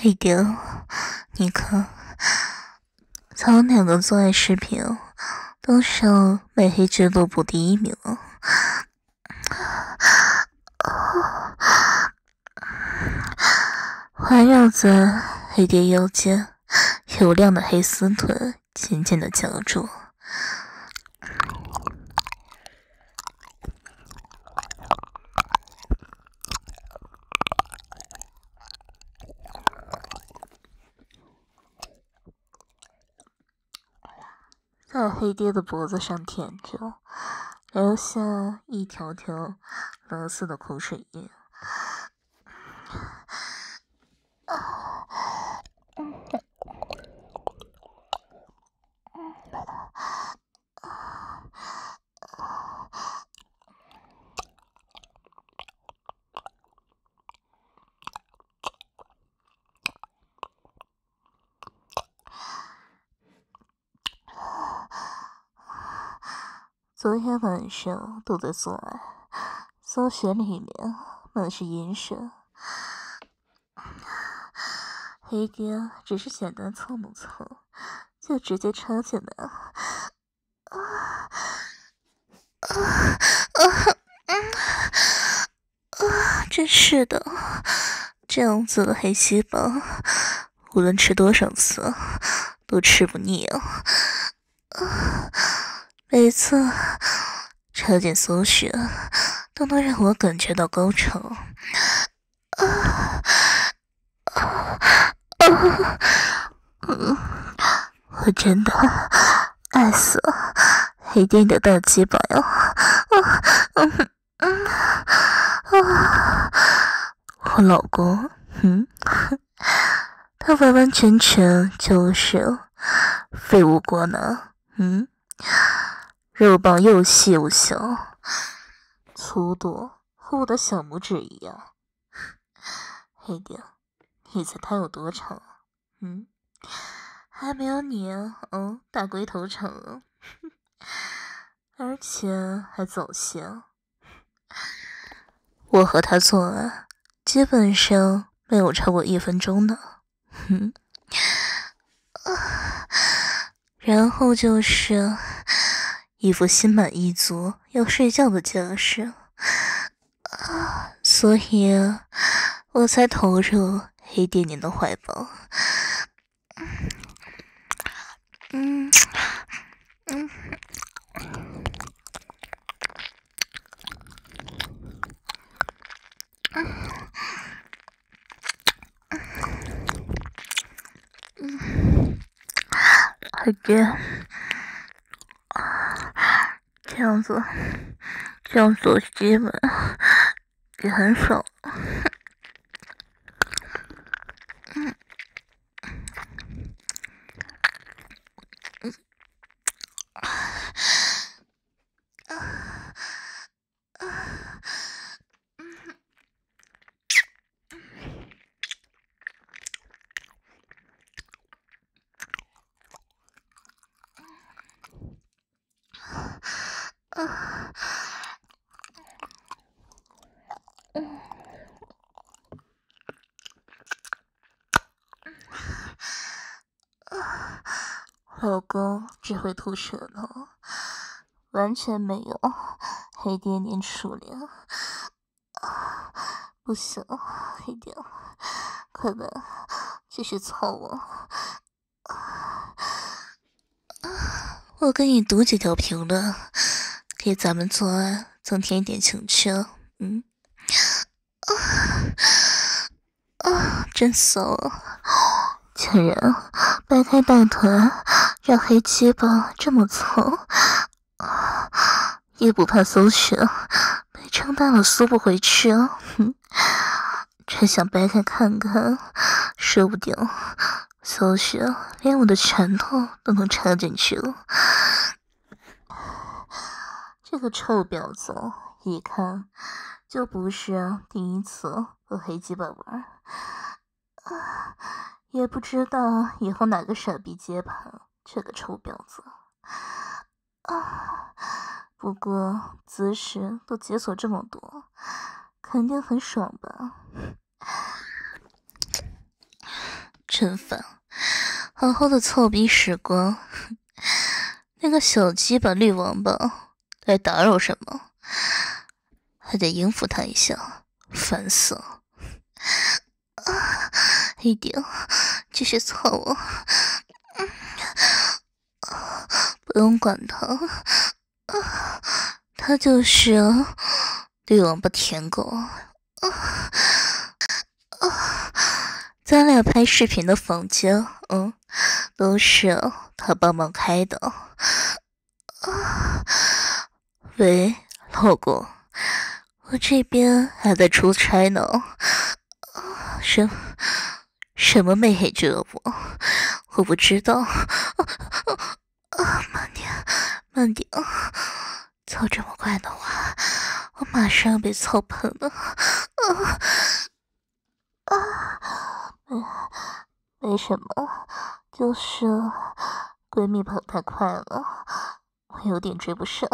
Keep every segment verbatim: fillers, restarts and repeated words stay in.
黑爹，你看，咱们两个做爱视频都上美黑俱乐部第一名了。环绕在黑爹腰间，油亮的黑丝腿紧紧地夹住。在黑爹的脖子上舔着，留下一条条蓝色的口水印。昨天晚上都在做爱，搜学里面满是阴神。黑爹只是简单蹭了蹭，就直接插进来了。啊啊啊啊！真是的，这样子的黑细胞，无论吃多少次都吃不腻啊！啊，每次插进搜血都能让我感觉到高潮。啊啊啊！嗯，我真的爱死了黑爹你的大鸡巴呀！啊嗯嗯啊！我老公，嗯，他完完全全就是废物锅呢，嗯，肉棒又细又小，粗度和我的小拇指一样。黑爹，你猜他有多长啊？嗯，还没有你嗯大龟头长啊，而且还早泄。我和他做爱基本上没有超过一分钟的，哼、啊，然后就是一副心满意足要睡觉的架势，啊，所以我才投入黑爹您的怀抱。嗯嗯。嗯，黑爹，这样子，这样做基本也很爽。嗯嗯啊啊啊嗯啊！老公只会吐舌头，完全没有黑爹您熟练。啊，不行，黑爹，快来继续操我！我给你读几条评论，给咱们做爱增添一点情趣。嗯，啊啊，真骚啊！竟然掰开大腿，让黑鸡巴这么操，啊，也不怕搜血被撑大了缩不回去啊！哼，真想掰开看看，说不定搜血连我的拳头都能插进去了。这个臭婊子一看就不是第一次和黑鸡巴玩，啊，也不知道以后哪个傻逼接盘这个臭婊子啊！不过姿势都解锁这么多，肯定很爽吧？ 真烦，好好的操逼时光，那个小鸡巴绿王八来打扰什么？还得应付他一下，烦死了！啊，一点，继续操我，不用管他，啊，他就是绿王八舔狗。啊啊！咱俩拍视频的房间，嗯，都是他帮忙开的。啊，喂，老公，我这边还在出差呢。啊，什什么媚黑俱乐部？我不知道。啊啊！慢点，慢点，操这么快的话，我马上要被操喷了。啊！啊，没没什么，就是闺蜜跑太快了，我有点追不上。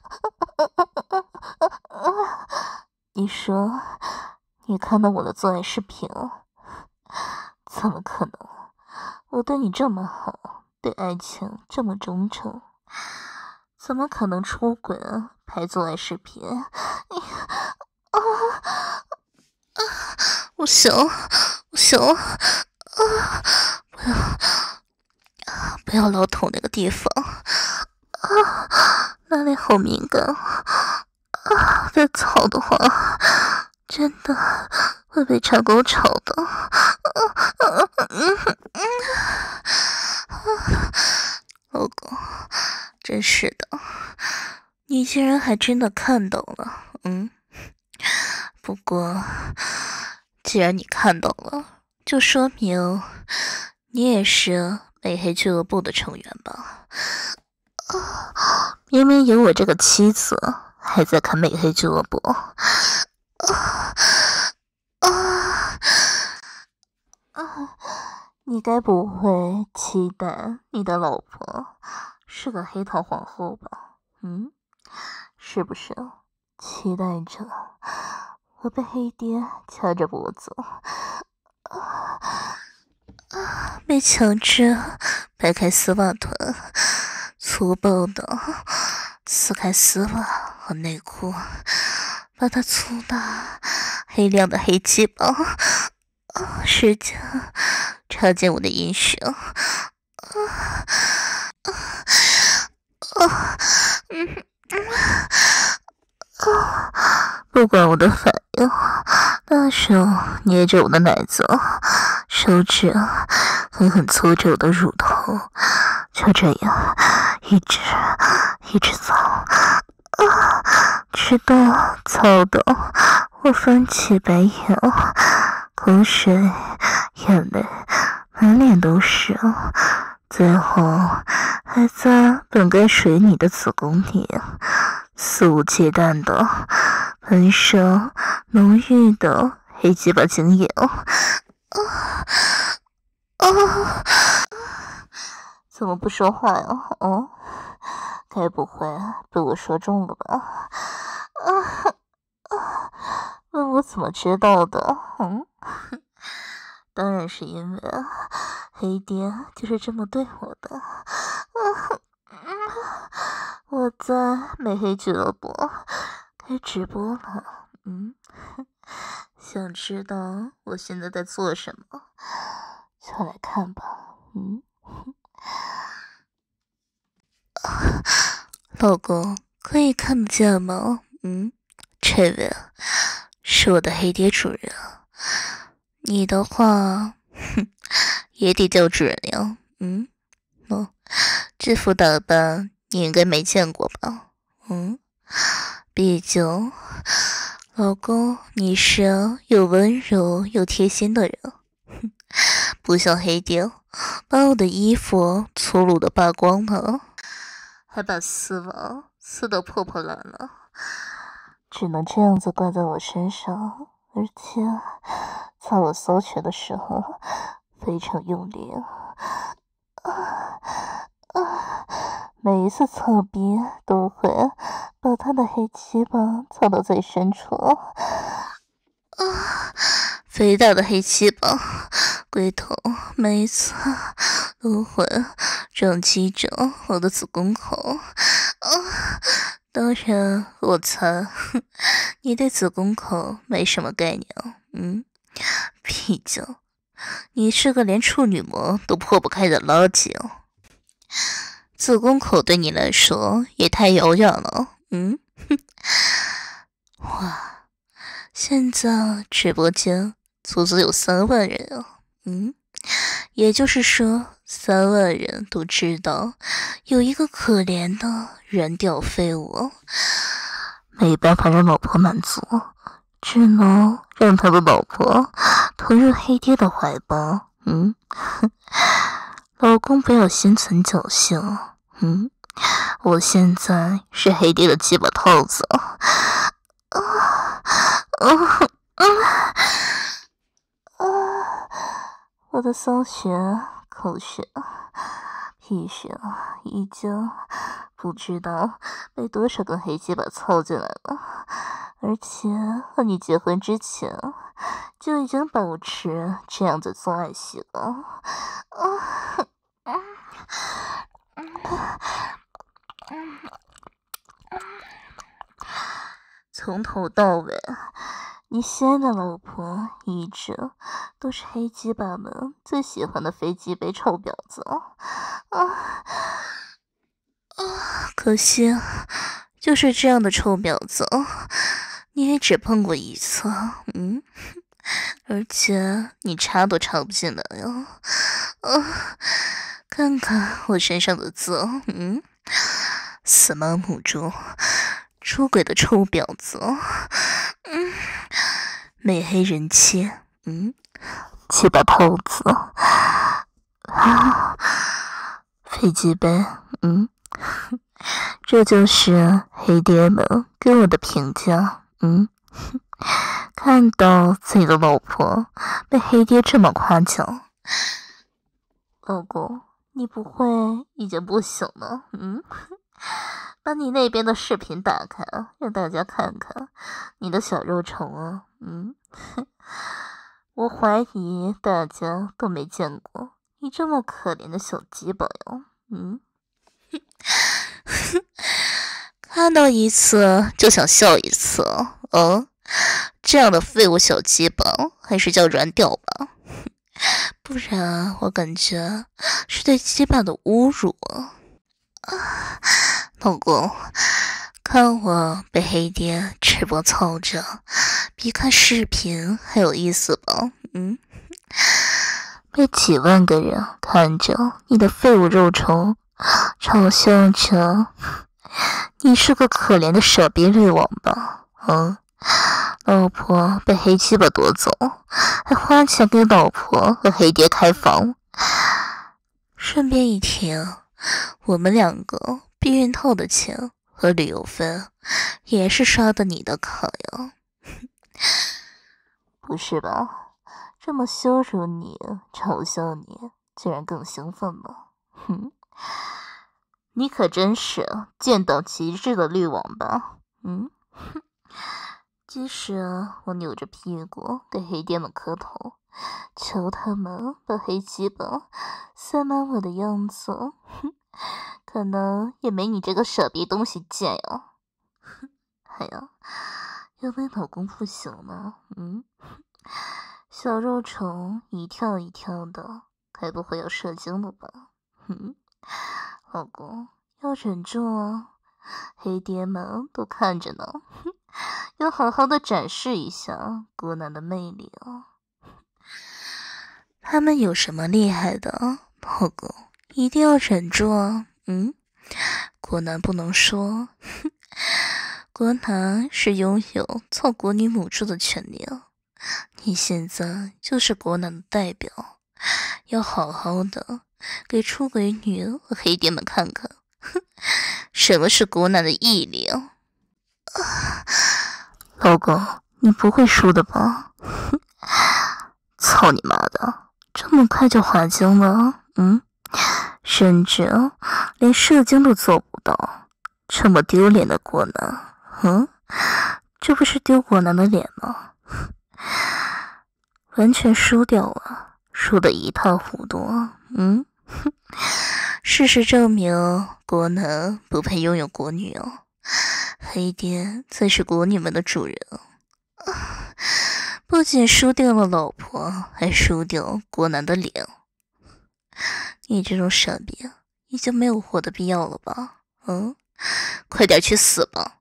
你说，你看到我的做爱视频了？怎么可能？我对你这么好，对爱情这么忠诚，怎么可能出轨拍做爱视频？你啊！啊！不行，不行！啊！不要，啊！不要老捅那个地方，啊！那里好敏感，啊！再操的话，真的会被插沟吵的。啊啊嗯嗯啊！老公，真是的，你竟然还真的看到了，嗯。不过，既然你看到了，就说明你也是美黑俱乐部的成员吧？啊，明明有我这个妻子，还在看美黑俱乐部。啊啊啊！你该不会期待你的老婆是个黑桃皇后吧？嗯，是不是？期待着我被黑爹掐着脖子，啊啊！被强制掰开丝袜臀，粗暴的撕开丝袜和内裤，把他粗大黑亮的黑鸡巴啊，使劲插进我的阴穴，啊啊啊！嗯嗯。啊！不管我的反应，大手捏着我的奶子，手指狠狠搓着我的乳头，就这样一直一直操，啊！直到操的我翻起白眼，口水眼泪满脸都是，最后还在本该属于你的子宫里肆无忌惮的喷射浓郁的黑鸡巴精液。啊啊！怎么不说话呀？哦，该不会被我说中了吧？啊啊！问我怎么知道的？嗯，当然是因为黑爹就是这么对我的。啊嗯，我在美黑俱乐部开直播了，嗯，想知道我现在在做什么，就来看吧，嗯。老公，可以看得见吗？嗯，这位是我的黑爹主人，你的话，哼，也得叫主人呀，嗯，哦，这副打扮你应该没见过吧？嗯，毕竟老公你是又温柔又贴心的人，哼，不像黑爹把我的衣服粗鲁的扒光了，还把丝袜撕得破破烂烂，只能这样子挂在我身上，而且在我搜拳的时候非常用力，啊啊！每一次操逼都会把他的黑鸡巴操到最深处，啊！肥大的黑鸡巴龟头每一次都会撞击着我的子宫口。啊，当然，我猜你对子宫口没什么概念。嗯，毕竟你是个连处女膜都破不开的垃圾哦。子宫口对你来说也太遥远了。嗯，哇，现在直播间足足有三万人啊。嗯，也就是说，三万人都知道有一个可怜的软屌废物，没办法让老婆满足，只能让他的老婆投入黑爹的怀抱。嗯，老公不要心存侥幸。嗯，我现在是黑爹的鸡巴套子。啊啊啊啊！我的骚血、口血、屁血已经不知道被多少个黑鸡巴凑进来了，而且和你结婚之前就已经保持这样的做爱习惯。啊啊从头到尾，你心爱的老婆一直都是黑鸡巴们最喜欢的飞机杯臭婊子。啊啊！可惜，就是这样的臭婊子，你也只碰过一次。嗯，而且你插都插不进来呀。啊！看看我身上的字。嗯，死妈母猪，出轨的臭婊子。嗯，美黑人妻。嗯，鸡巴套子。啊，飞机杯。嗯，这就是黑爹们给我的评价。嗯，看到自己的老婆被黑爹这么夸奖，老公，你不会已经不行了？嗯，把你那边的视频打开，让大家看看你的小肉虫啊。嗯，我怀疑大家都没见过你这么可怜的小鸡巴哟。嗯，看到一次就想笑一次。哦，这样的废物小鸡巴还是叫软屌吧，不然我感觉是对鸡巴的侮辱。啊，老公，看我被黑爹直播操着，比看视频还有意思吧？嗯，被几万个人看着你的废物肉虫，嘲笑着你是个可怜的傻逼绿网吧？嗯，老婆被黑鸡巴夺走，还花钱给老婆和黑爹开房。顺便一提，我们两个避孕套的钱和旅游费也是刷的你的卡呀。不是吧？这么羞辱你、嘲笑你，竟然更兴奋了。哼，你可真是贱到极致的绿网吧？嗯，即使我扭着屁股给黑爹们磕头，求他们把黑鸡巴塞满我的样子，哼，可能也没你这个傻逼东西贱呀。哎呀，要被老公不行了。嗯，小肉虫一跳一跳的，该不会要射精了吧？嗯，老公要忍住啊，黑爹们都看着呢。要好好的展示一下国男的魅力啊！他们有什么厉害的？老公一定要忍住啊！嗯，国男不能说，国男是拥有操国女母猪的权利啊！你现在就是国男的代表，要好好的给出轨女和黑爹们看看，什么是国男的毅力啊！啊，老公，你不会输的吧？操你妈的，这么快就滑精了？嗯，甚至连射精都做不到，这么丢脸的国男，嗯，这不是丢国男的脸吗？完全输掉了， 说的一塌糊涂。嗯，事实证明，国男不配拥有国女哦，黑爹才是国女们的主人。不仅输掉了老婆，还输掉国男的脸。你这种傻逼，已经没有活的必要了吧？嗯，快点去死吧！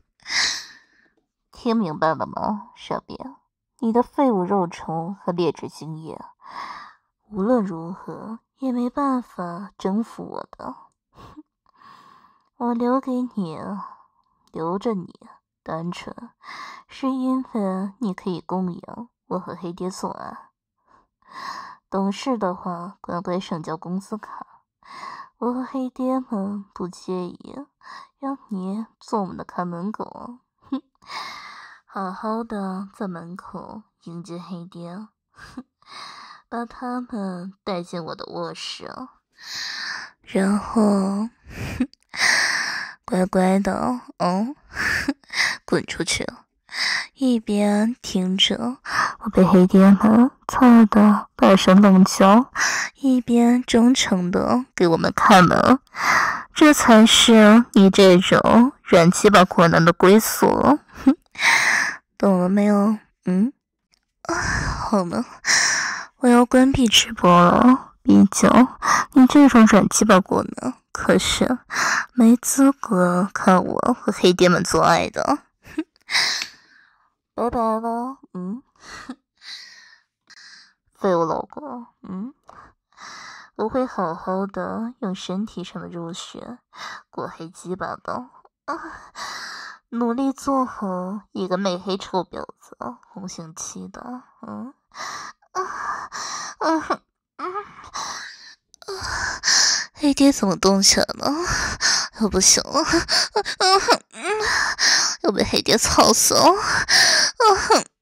听明白了吗，傻逼？你的废物肉虫和劣质精液，无论如何也没办法征服我的。我留给你，留着你，单纯是因为你可以供养我和黑爹做爱。懂事的话，乖乖上交工资卡。我和黑爹们不介意让你做我们的看门狗。哼，好好的在门口迎接黑爹，把他们带进我的卧室，然后乖乖的，嗯，滚出去，一边听着我被黑爹们操的百声冷叫，一边忠诚的给我们开门。这才是你这种软鸡巴国男的归宿，懂了没有？嗯，啊，好了，我要关闭直播了。毕竟你这种软鸡巴国男可是没资格看我和黑爹们做爱的。拜拜了，嗯，废物老公，嗯，我会好好的用身体上的肉血过黑鸡巴的，啊，努力做好一个美黑臭婊子，红杏期的，嗯，啊，嗯嗯，黑爹怎么动起来了？又不行了，嗯嗯，要被黑爹操死了，嗯哼。